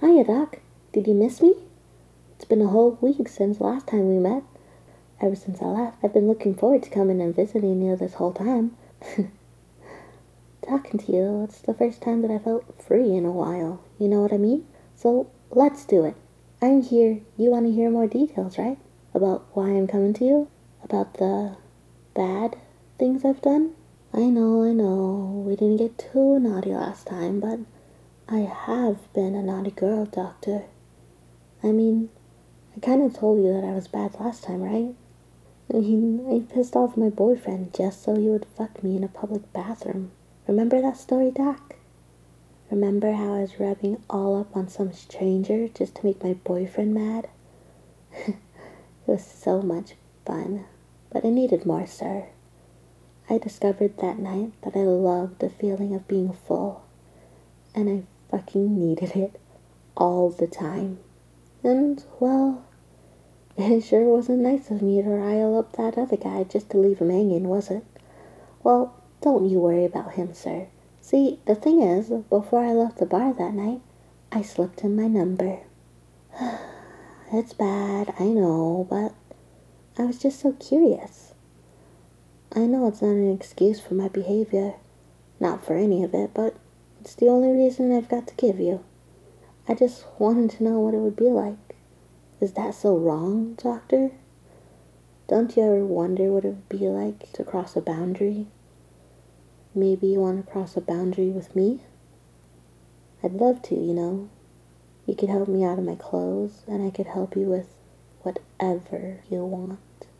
Hiya, Doc. Did you miss me? It's been a whole week since last time we met. Ever since I left, I've been looking forward to coming and visiting you this whole time. Talking to you, it's the first time that I felt free in a while. You know what I mean? So, let's do it. I'm here. You want to hear more details, right? About why I'm coming to you? About the bad things I've done? I know. We didn't get too naughty last time, but I have been a naughty girl, Doctor. I mean, I kind of told you that I was bad last time, right? I mean, I pissed off my boyfriend just so he would fuck me in a public bathroom. Remember that story, Doc? Remember how I was rubbing all up on some stranger just to make my boyfriend mad? It was so much fun, but I needed more, sir. I discovered that night that I loved the feeling of being full, and I fucking needed it all the time. And, well, it sure wasn't nice of me to rile up that other guy just to leave him hanging, was it? Well, don't you worry about him, sir. See, the thing is, before I left the bar that night, I slipped him my number. It's bad, I know, but I was just so curious. I know it's not an excuse for my behavior. Not for any of it, but it's the only reason I've got to give you. I just wanted to know what it would be like. Is that so wrong, Doctor? Don't you ever wonder what it would be like to cross a boundary? Maybe you want to cross a boundary with me? I'd love to, you know. You could help me out of my clothes, and I could help you with whatever you want.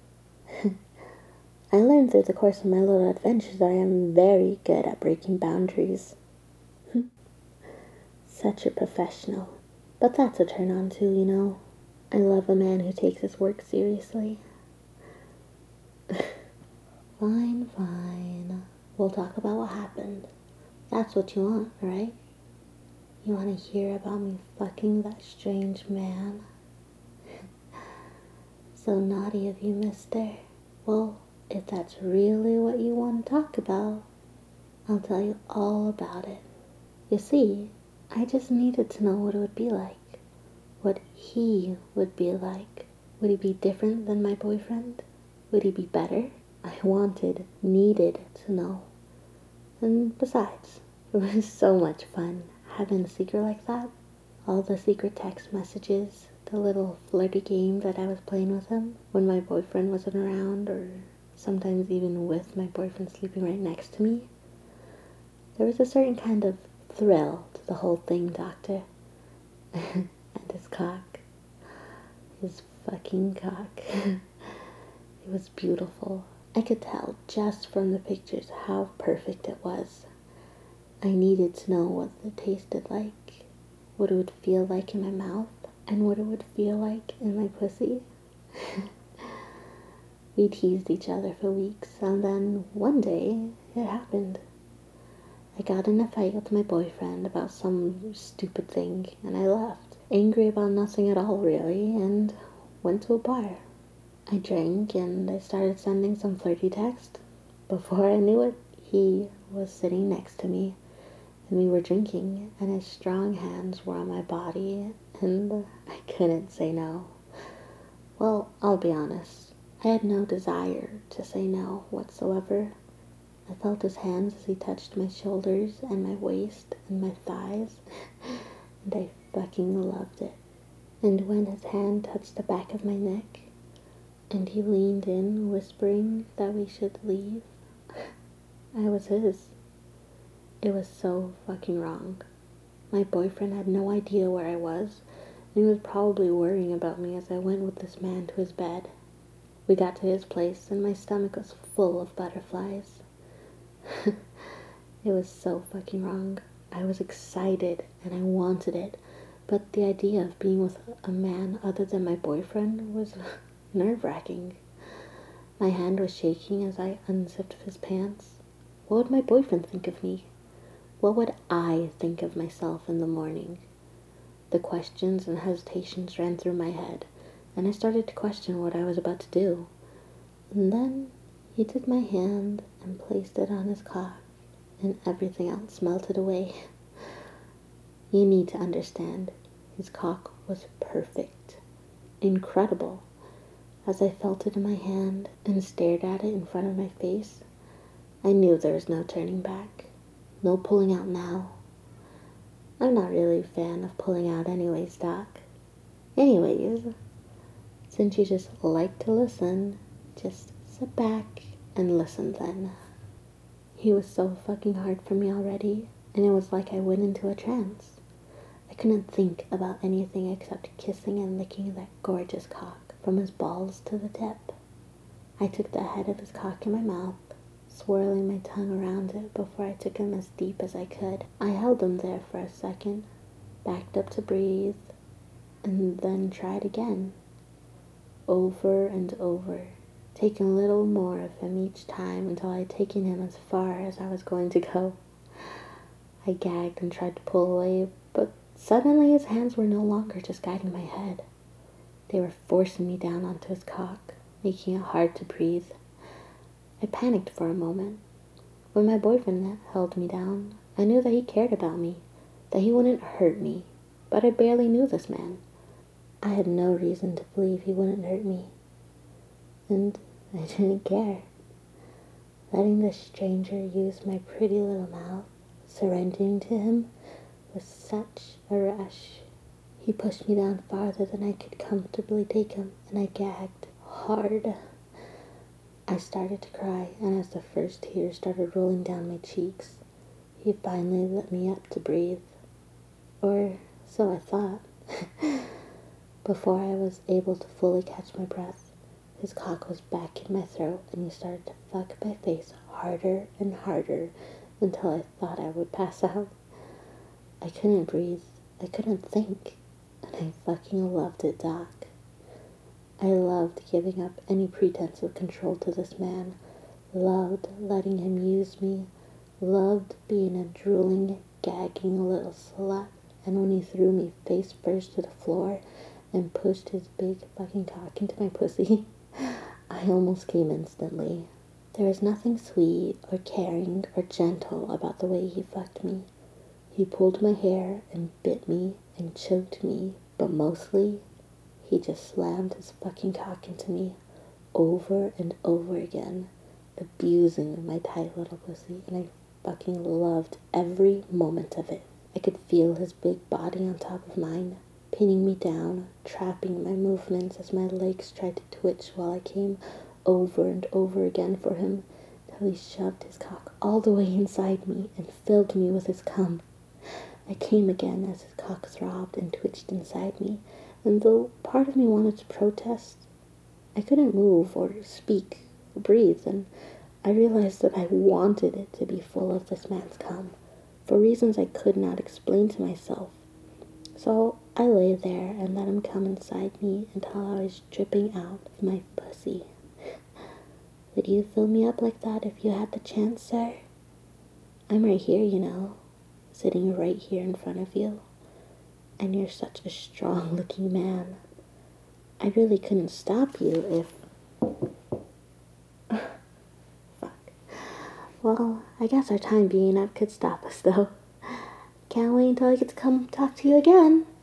I learned through the course of my little adventures that I am very good at breaking boundaries. Such a professional. But that's a turn on too, you know. I love a man who takes his work seriously. Fine, fine. We'll talk about what happened. That's what you want, right? You want to hear about me fucking that strange man? So naughty of you, mister. Well, if that's really what you want to talk about, I'll tell you all about it. You see, I just needed to know what it would be like. What he would be like. Would he be different than my boyfriend? Would he be better? I needed to know. And besides, it was so much fun having a secret like that. All the secret text messages, the little flirty game that I was playing with him when my boyfriend wasn't around, or sometimes even with my boyfriend sleeping right next to me. There was a certain kind of thrill to the whole thing, Doctor. And his cock. His fucking cock. It was beautiful. I could tell just from the pictures how perfect it was. I needed to know what it tasted like, what it would feel like in my mouth, and what it would feel like in my pussy. We teased each other for weeks, and then one day it happened. I got in a fight with my boyfriend about some stupid thing, and I left, angry about nothing at all really, and went to a bar. I drank and I started sending some flirty text. Before I knew it, he was sitting next to me, and we were drinking, and his strong hands were on my body, and I couldn't say no. Well, I'll be honest. I had no desire to say no whatsoever. I felt his hands as he touched my shoulders and my waist and my thighs, and I fucking loved it. And when his hand touched the back of my neck, and he leaned in, whispering that we should leave, I was his. It was so fucking wrong. My boyfriend had no idea where I was, and he was probably worrying about me as I went with this man to his bed. We got to his place, and my stomach was full of butterflies. It was so fucking wrong. I was excited, and I wanted it, but the idea of being with a man other than my boyfriend was nerve-wracking. My hand was shaking as I unzipped his pants. What would my boyfriend think of me? What would I think of myself in the morning? The questions and hesitations ran through my head, and I started to question what I was about to do. And then he took my hand and placed it on his cock, and everything else melted away. You need to understand. His cock was perfect, incredible. As I felt it in my hand and stared at it in front of my face, I knew there was no turning back, no pulling out now. I'm not really a fan of pulling out anyways, Doc. Anyways, since you just like to listen, just sit back and listen then. He was so fucking hard for me already, and it was like I went into a trance. I couldn't think about anything except kissing and licking that gorgeous cock from his balls to the tip. I took the head of his cock in my mouth, swirling my tongue around it before I took him as deep as I could. I held him there for a second, backed up to breathe, and then tried again, over and over, taking a little more of him each time until I had taken him as far as I was going to go. I gagged and tried to pull away, but suddenly his hands were no longer just guiding my head. They were forcing me down onto his cock, making it hard to breathe. I panicked for a moment. When my boyfriend held me down, I knew that he cared about me, that he wouldn't hurt me, but I barely knew this man. I had no reason to believe he wouldn't hurt me, and I didn't care. Letting this stranger use my pretty little mouth, surrendering to him, was such a rush. He pushed me down farther than I could comfortably take him, and I gagged hard. I started to cry, and as the first tears started rolling down my cheeks, he finally let me up to breathe. Or so I thought. Before I was able to fully catch my breath, his cock was back in my throat, and he started to fuck my face harder and harder until I thought I would pass out. I couldn't breathe. I couldn't think. And I fucking loved it, Doc. I loved giving up any pretense of control to this man, loved letting him use me, loved being a drooling, gagging little slut, and when he threw me face first to the floor and pushed his big fucking cock into my pussy, I almost came instantly. There was nothing sweet or caring or gentle about the way he fucked me. He pulled my hair and bit me and choked me, but mostly he just slammed his fucking cock into me over and over again, abusing my tight little pussy, and I fucking loved every moment of it. I could feel his big body on top of mine, pinning me down, trapping my movements as my legs tried to twitch while I came over and over again for him, till he shoved his cock all the way inside me and filled me with his cum. I came again as his cock throbbed and twitched inside me, and though part of me wanted to protest, I couldn't move or speak or breathe, and I realized that I wanted it to be full of this man's cum, for reasons I could not explain to myself. So I lay there and let him come inside me until I was dripping out of my pussy. Would you fill me up like that if you had the chance, sir? I'm right here, sitting right here in front of you. And you're such a strong-looking man. I really couldn't stop you if... Fuck. Well, I guess our time being up could stop us, though. Can't wait until I get to come talk to you again.